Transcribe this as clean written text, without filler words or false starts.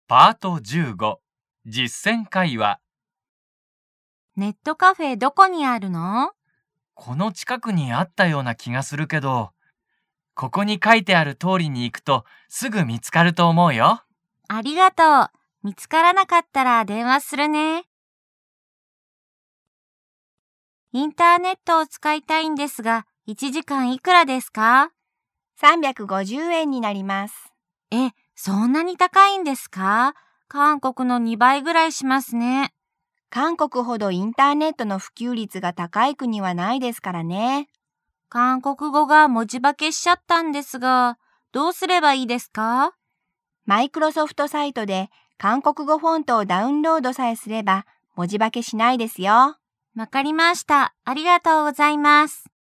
パート15実践会話。 ネットカフェどこにあるの？ この近くにあったような気がするけど、ここに書いてある通りに行くとすぐ見つかると思うよ。 ありがとう。見つからなかったら電話するね。インターネットを使いたいんですが、1時間いくらですか ？350円になります。 そんなに高いんですか？韓国の2倍ぐらいしますね。 韓国ほどインターネットの普及率が高い国はないですからね。 韓国語が文字化けしちゃったんですが、どうすればいいですか？ マイクロソフトサイトで韓国語フォントをダウンロードさえすれば文字化けしないですよ。 わかりました。ありがとうございます。